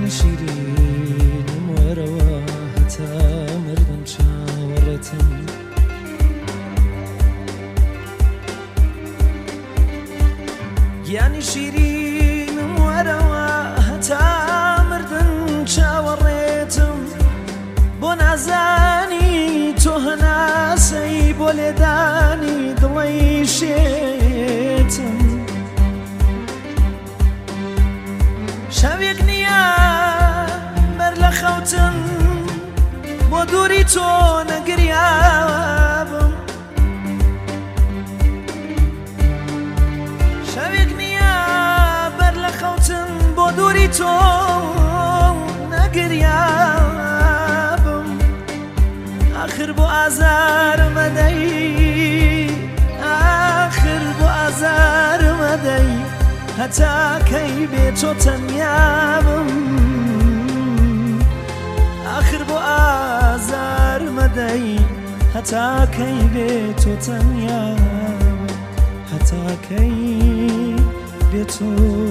یعنی شیرینم وەرەوە هەتا مردم چاوەڕێتم یعنی شیرینم وەرەوە هەتا مردم چاوەڕێتم بۆ نازانی تۆ هەناسەی بۆ لێدانی دڵی شێتم شەوێک نییە بەر لە خەوتم بۆ دووری تۆ نەگریابم شەوێک نییە بەر لە خەوتم بۆ دووری تۆ نەگریابم آخر بۆ ئازارمەدەی آخر بۆ ئازارمەدەی هەتا کەی بێ تۆ تەنیابم آخر بۆ ئازار مەدەی هەتا کەی بێ تۆ تەنیابم هەتا کەی بێ تۆ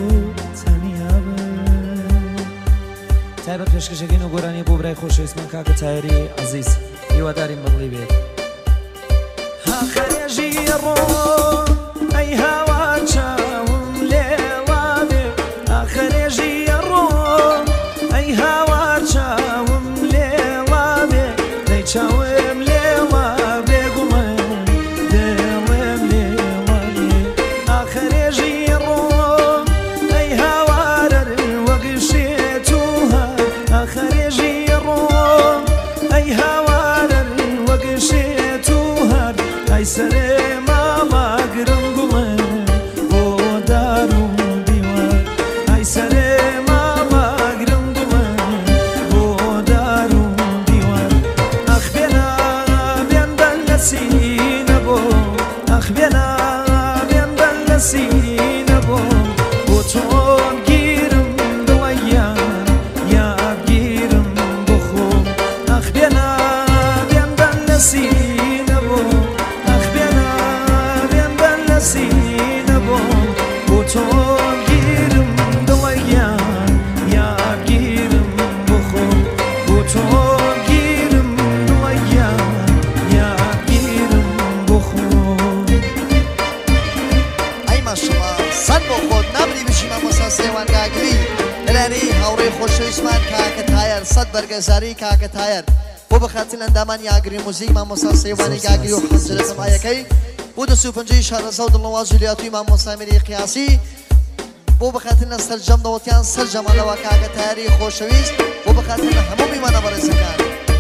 تەنیابم تایبەت پێشکەشەکەین و گۆرانی بۆ برای خۆشەویستمان کاکە تایری عەزیز هیوادارین بەدڵی بێت ئاخەرێژی ڕۆ ئەی هاوار چاوم لێوا بێ ئاخەرێژی ڕۆ ئەی هاوار چاوم لێوا بێ دەی چاوم لێوا بێ گوڵم دڵم لێوا بێ ئاخەرێژی ڕۆ ئەی هاوارەر وەگشێت و هەر ئاخەرێژی ڕۆ ئەی هاوارەر وەگشێت و هەر ئەی سەرێ ماڵا گرم گوڵم بۆ دار و دیوار ئەی سەرێ ماڵا گرم گوڵم بۆ دار و دیوار ئەخ بێنا بێن بەن لە سینە بۆ ئەخ بێنا بێن بەن لە سینە بۆ بۆ تۆم گیرم دڵەیان یادگیرم بۆ خۆم ئەخ بێنا بێن بەن لە سینە بۆ ئەخ بێنا بێن بەن لە سینە بۆ بۆ تۆم گیرم دڵەیان یادگیرم بۆ خۆم بۆ تۆم گیرم دڵەیان یادگیرم بۆ خۆم ئەی ماشەڵڵا سەد بۆ خۆت نابری بژی مامۆستا سێوان گاگری لەلاری هاوڕێی خۆشەویستمان کاکە تایر سەد بەرگەزاری کاکە تایر بۆ بەخاتن ئەندامان یاگری موزیک مامۆستا سێوانی گاگری و حەنجرە سەمایەکەی بۆ 25 شارەزە و دڵنەواز و لێهاتووی مامۆستا میری قیاسی بۆ بەخاتن لە سەرجەم دەوەتیان سەرجەمانەوە کاکە تایری خۆشەویست بۆ بەخاتن لە هەموو میوانە بەڕێزەکان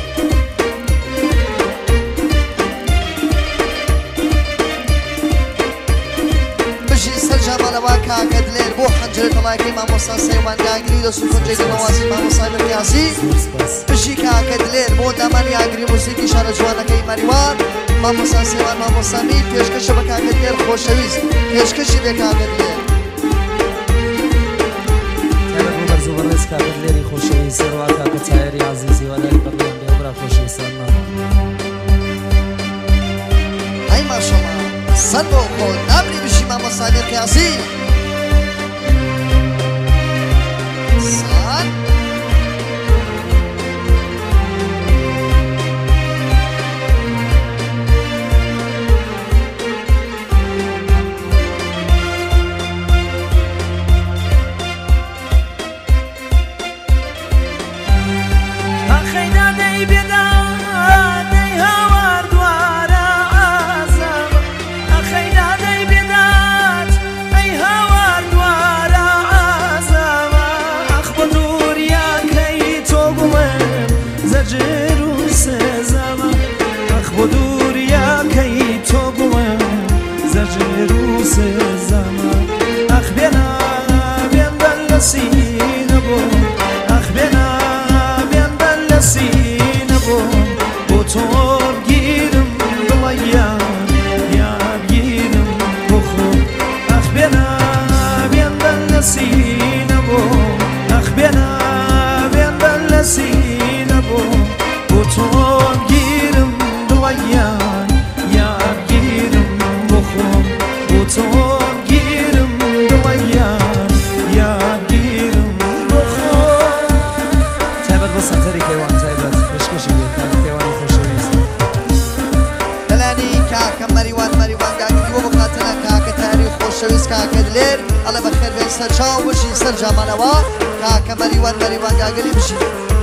بژی سەرجەمانەوە کاکە دلێر بۆ حەنجرە تەڵایەکەی مامۆستا سێوان گاگری لە 25 دڵنەوازی مامۆستا میری قیاسی بژی کاکە دلێر بۆ دامان یاگری موسیقی شارە جوانەکەی مەریوان مامۆستا سێوان مامۆستا میر پێشکەشە بە کاکە دلێر خۆشەویست پێشکەشی بێ کاکە دلێر تایبەت بۆ بەرز و بەڕێز کاکە دلێری خۆشەویست سەروا کاکە تایری عەزیز هیواداری بەدڵیان بێ و برا خۆشەویستانمان ئەی ماشەڵڵا سەد بۆ خۆت نابری بژی مامۆستا میر قیاسی سەد ئاخەیدا دەی بێدا دەی هاوار دوارە ئازاب ئاخەیدا دەی بێدات ئەی هاوار دوارە ئازاب ئەخ بە دووریاکەی تۆ گوڵم زەجر و سێزەمە ئەخ بە دووریاکەی تۆ گوڵم زەجر و سێزەمە ئەخ بێنا بێن بەن لە سینە بۆ ئەخ بێنا سینە بۆم بۆ تۆم گیرم دڵەیان یادگیرم بۆ خۆم ئەخ بێنا بێن بەن لە سینە بۆم ئەخ بێنا بێن بەن لە سینە بۆم بۆ تۆم گیرم دڵەیان یادگیرم بۆ خۆم بۆ تۆم گیرم دڵەیان یادگیرم بۆ خۆم بخير الله بخير بين سرجا وبشي سرجا منوا كاك مريوان مريوان قاقلي بشي